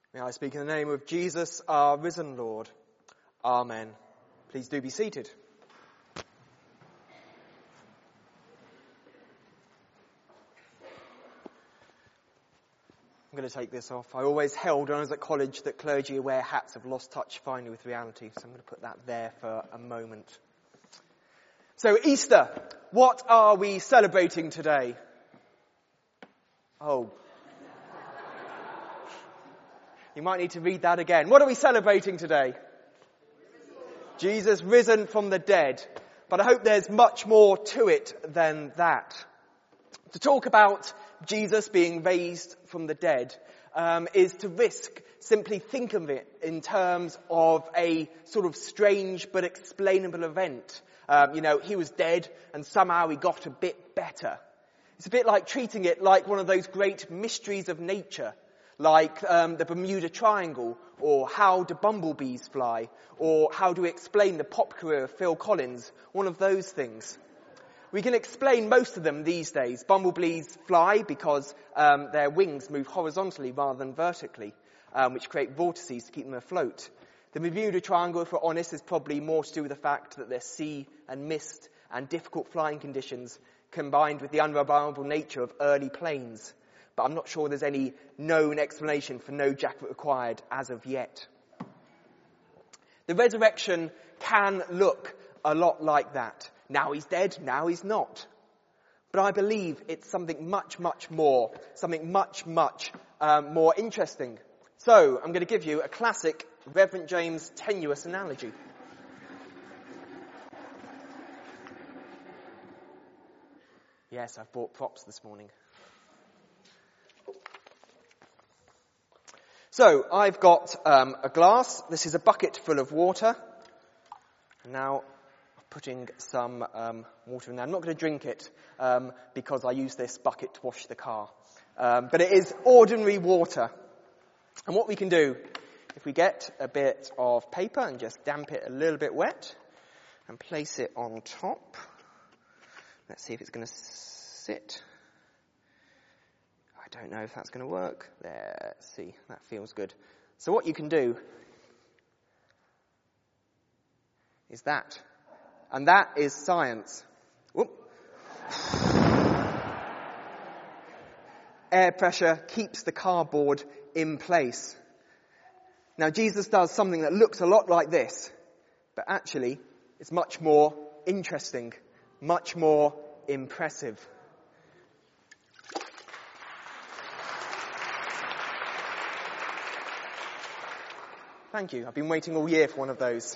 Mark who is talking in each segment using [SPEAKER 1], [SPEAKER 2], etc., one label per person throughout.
[SPEAKER 1] May I speak in the name of Jesus, our risen Lord. Amen. Please do be seated. I'm going to take this off. I always held when I was at college that clergy who wear hats have lost touch finally with reality, so I'm going to put that there for a moment. So Easter, what are we celebrating today? Oh. You might need to read that again. What are we celebrating today? Jesus risen from the dead. But I hope there's much more to it than that. To talk about Jesus being raised from the dead is to risk simply think of it in terms of a sort of strange but explainable event. He was dead and somehow he got a bit better. It's a bit like treating it like one of those great mysteries of nature, like the Bermuda Triangle, or how do bumblebees fly, or how do we explain the pop career of Phil Collins, one of those things. We can explain most of them these days. Bumblebees fly because their wings move horizontally rather than vertically, which create vortices to keep them afloat. The Bermuda Triangle, if we're honest, is probably more to do with the fact that there's sea and mist and difficult flying conditions combined with the unreliable nature of early planes. But I'm not sure there's any known explanation for no jacket required as of yet. The resurrection can look a lot like that. Now he's dead, now he's not. But I believe it's something much more interesting. So I'm going to give you a classic Reverend James tenuous analogy. Yes, I've brought props this morning. So, I've got a glass. This is a bucket full of water. And now, I'm putting some water in there. I'm not going to drink it because I use this bucket to wash the car. But it is ordinary water. And what we can do, if we get a bit of paper and just damp it a little bit wet and place it on top. Let's see if it's going to sit. I don't know if that's going to work. There, let's see, that feels good. So what you can do is that. And that is science. Whoop. Air pressure keeps the cardboard in place. Now Jesus does something that looks a lot like this, but actually it's much more interesting, much more impressive. Thank you. I've been waiting all year for one of those.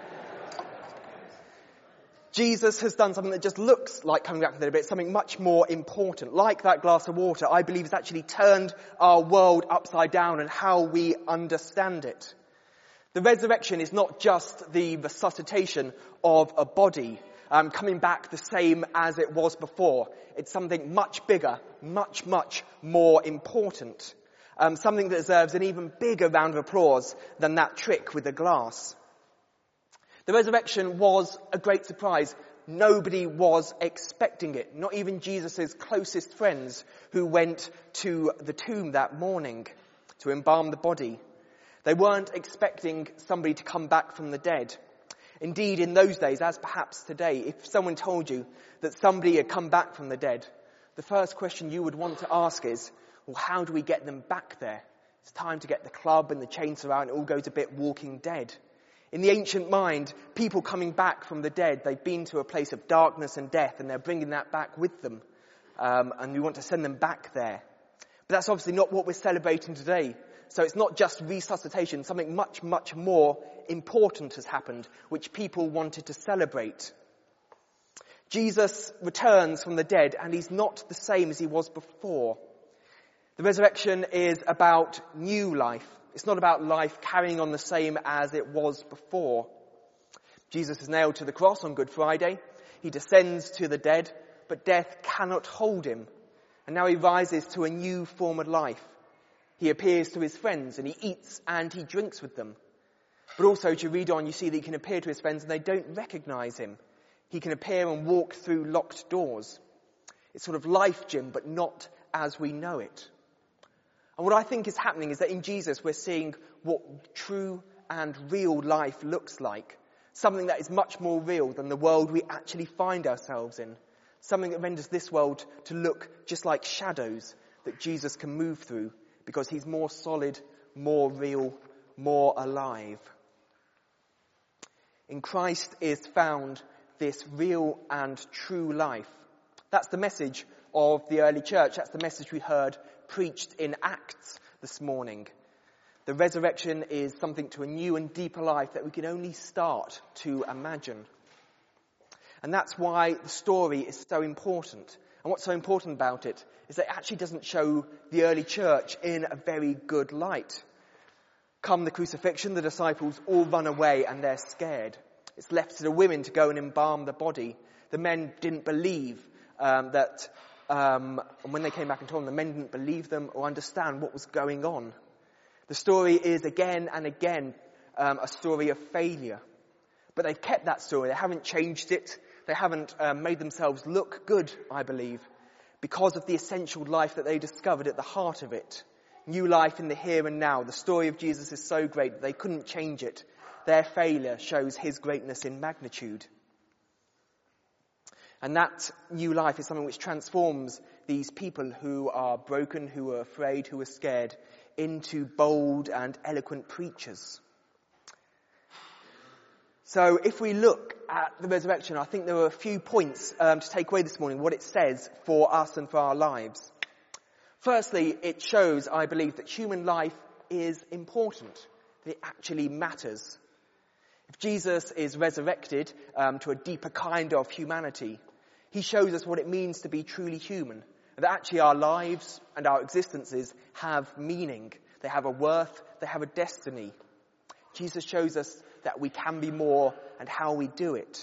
[SPEAKER 1] Jesus has done something that just looks like coming back from the dead, but it's something much more important. Like that glass of water, I believe it's actually turned our world upside down and how we understand it. The resurrection is not just the resuscitation of a body, coming back the same as it was before. It's something much bigger, much more important. Something that deserves an even bigger round of applause than that trick with the glass. The resurrection was a great surprise. Nobody was expecting it. Not even Jesus' closest friends who went to the tomb that morning to embalm the body. They weren't expecting somebody to come back from the dead. Indeed, in those days, as perhaps today, if someone told you that somebody had come back from the dead, the first question you would want to ask is, well, how do we get them back there? It's time to get the club and the chainsaw out and it all goes a bit Walking Dead. In the ancient mind, people coming back from the dead, they've been to a place of darkness and death and they're bringing that back with them. And we want to send them back there. But that's obviously not what we're celebrating today. So it's not just resuscitation, something much more important has happened, which people wanted to celebrate. Jesus returns from the dead and he's not the same as he was before. The resurrection is about new life. It's not about life carrying on the same as it was before. Jesus is nailed to the cross on Good Friday. He descends to the dead, but death cannot hold him. And now he rises to a new form of life. He appears to his friends and he eats and he drinks with them. But also, as you read on, you see that he can appear to his friends and they don't recognize him. He can appear and walk through locked doors. It's sort of life, Jim, but not as we know it. And what I think is happening is that in Jesus we're seeing what true and real life looks like. Something that is much more real than the world we actually find ourselves in. Something that renders this world to look just like shadows that Jesus can move through because he's more solid, more real, more alive. In Christ is found this real and true life. That's the message of the early church. That's the message we heard preached in Acts this morning. The resurrection is something to a new and deeper life that we can only start to imagine. And that's why the story is so important. And what's so important about it is that it actually doesn't show the early church in a very good light. Come the crucifixion, the disciples all run away and they're scared. It's left to the women to go and embalm the body. The men didn't believe and when they came back and told them, the men didn't believe them or understand what was going on. The story is again and again a story of failure. But they've kept that story. They haven't changed it. They haven't made themselves look good, I believe, because of the essential life that they discovered at the heart of it. New life in the here and now. The story of Jesus is so great that they couldn't change it. Their failure shows his greatness in magnitude. And that new life is something which transforms these people who are broken, who are afraid, who are scared, into bold and eloquent preachers. So if we look at the resurrection, I think there are a few points to take away this morning, what it says for us and for our lives. Firstly, it shows, I believe, that human life is important, that it actually matters. If Jesus is resurrected to a deeper kind of humanity, he shows us what it means to be truly human, and that actually our lives and our existences have meaning. They have a worth, they have a destiny. Jesus shows us that we can be more and how we do it.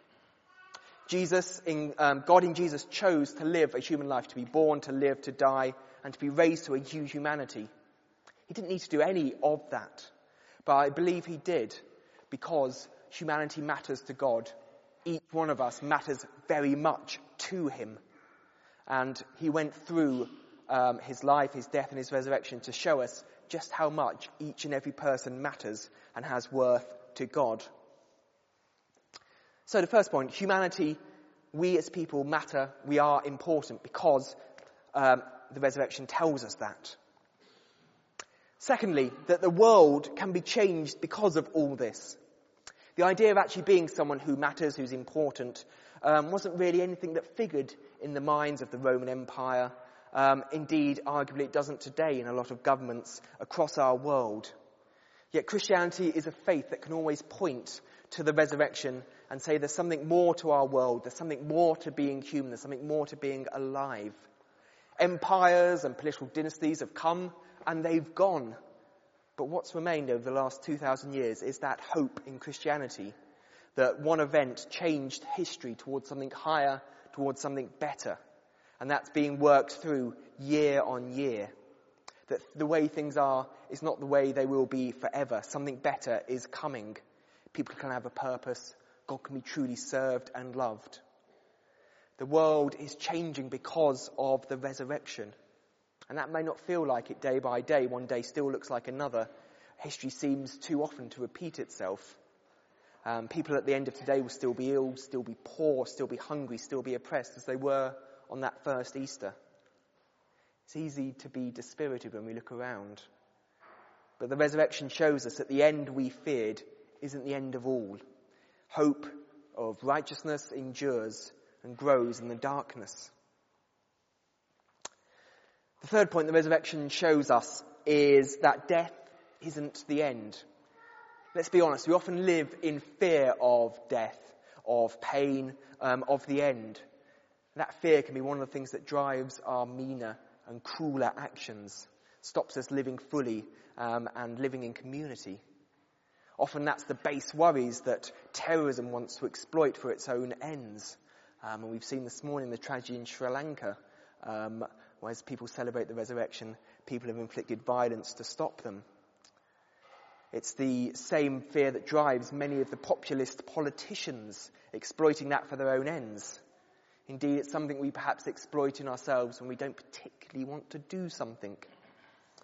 [SPEAKER 1] God in Jesus chose to live a human life, to be born, to live, to die, and to be raised to a new humanity. He didn't need to do any of that, but I believe he did because humanity matters to God. Each one of us matters very much to him. And he went through his life, his death and his resurrection to show us just how much each and every person matters and has worth to God. So the first point, humanity, we as people matter, we are important because the resurrection tells us that. Secondly, that the world can be changed because of all this. The idea of actually being someone who matters, who's important, wasn't really anything that figured in the minds of the Roman Empire. Indeed, arguably it doesn't today in a lot of governments across our world. Yet Christianity is a faith that can always point to the resurrection and say there's something more to our world, there's something more to being human, there's something more to being alive. Empires and political dynasties have come and they've gone. But what's remained over the last 2,000 years is that hope in Christianity, that one event changed history towards something higher, towards something better. And that's being worked through year on year. That the way things are is not the way they will be forever. Something better is coming. People can have a purpose. God can be truly served and loved. The world is changing because of the resurrection. And that may not feel like it day by day. One day still looks like another. History seems too often to repeat itself. People at the end of today will still be ill, still be poor, still be hungry, still be oppressed as they were on that first Easter. It's easy to be dispirited when we look around. But the resurrection shows us that the end we feared isn't the end of all. Hope of righteousness endures and grows in the darkness. The third point the resurrection shows us is that death isn't the end. Let's be honest, we often live in fear of death, of pain, of the end. That fear can be one of the things that drives our meaner and crueler actions, stops us living fully and living in community. Often that's the base worries that terrorism wants to exploit for its own ends. And we've seen this morning the tragedy in Sri Lanka, where as people celebrate the resurrection, people have inflicted violence to stop them. It's the same fear that drives many of the populist politicians, exploiting that for their own ends. Indeed, it's something we perhaps exploit in ourselves when we don't particularly want to do something.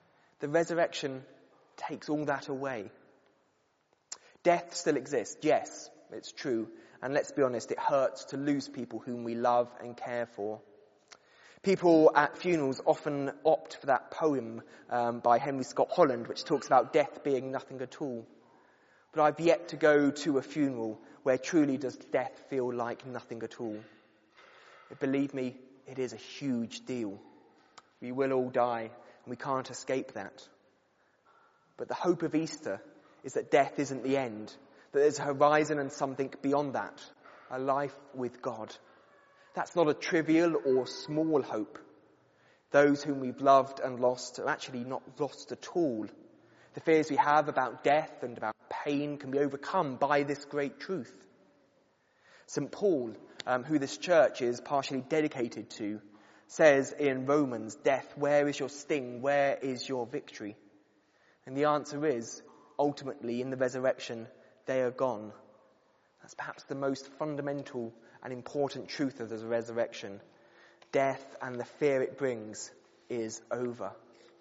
[SPEAKER 1] The resurrection takes all that away. Death still exists, yes, it's true. And let's be honest, it hurts to lose people whom we love and care for. People at funerals often opt for that poem by Henry Scott Holland, which talks about death being nothing at all. But I've yet to go to a funeral where truly does death feel like nothing at all. But believe me, it is a huge deal. We will all die, and we can't escape that. But the hope of Easter is that death isn't the end, that there's a horizon and something beyond that, a life with God. That's not a trivial or small hope. Those whom we've loved and lost are actually not lost at all. The fears we have about death and about pain can be overcome by this great truth. St. Paul, who this church is partially dedicated to, says in Romans, "Death, where is your sting? Where is your victory?" And the answer is, ultimately, in the resurrection, they are gone. That's perhaps the most fundamental and important truth of the resurrection. Death and the fear it brings is over.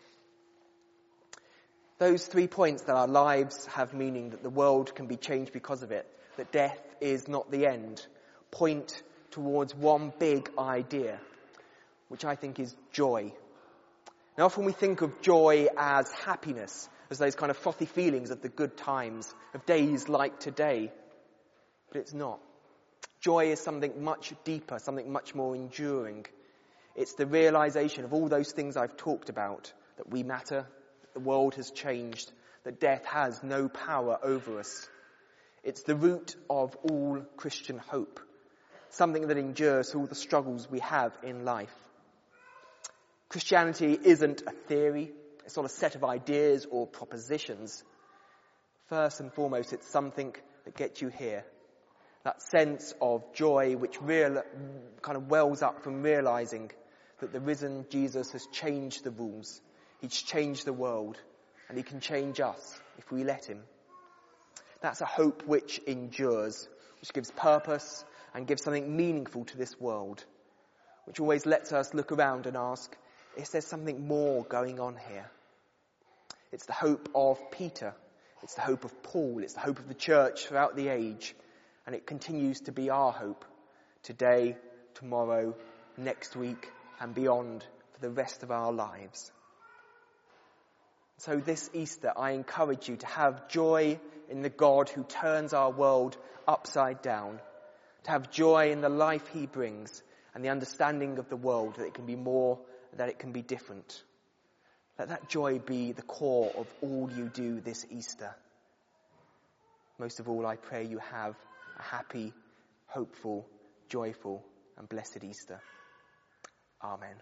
[SPEAKER 1] Those 3 points, that our lives have meaning, that the world can be changed because of it, that death is not the end, point towards one big idea, which I think is joy. Now, often we think of joy as happiness, as those kind of frothy feelings of the good times, of days like today. But it's not. Joy is something much deeper, something much more enduring. It's the realization of all those things I've talked about, that we matter, that the world has changed, that death has no power over us. It's the root of all Christian hope, something that endures all the struggles we have in life. Christianity isn't a theory, it's not a set of ideas or propositions. First and foremost, it's something that gets you here. That sense of joy which kind of wells up from realizing that the risen Jesus has changed the rules. He's changed the world, and he can change us if we let him. That's a hope which endures, which gives purpose and gives something meaningful to this world, which always lets us look around and ask, is there something more going on here? It's the hope of Peter. It's the hope of Paul. It's the hope of the church throughout the age. And it continues to be our hope today, tomorrow, next week, and beyond for the rest of our lives. So this Easter, I encourage you to have joy in the God who turns our world upside down, to have joy in the life he brings and the understanding of the world, that it can be more, that it can be different. Let that joy be the core of all you do this Easter. Most of all, I pray you have a happy, hopeful, joyful, and blessed Easter. Amen.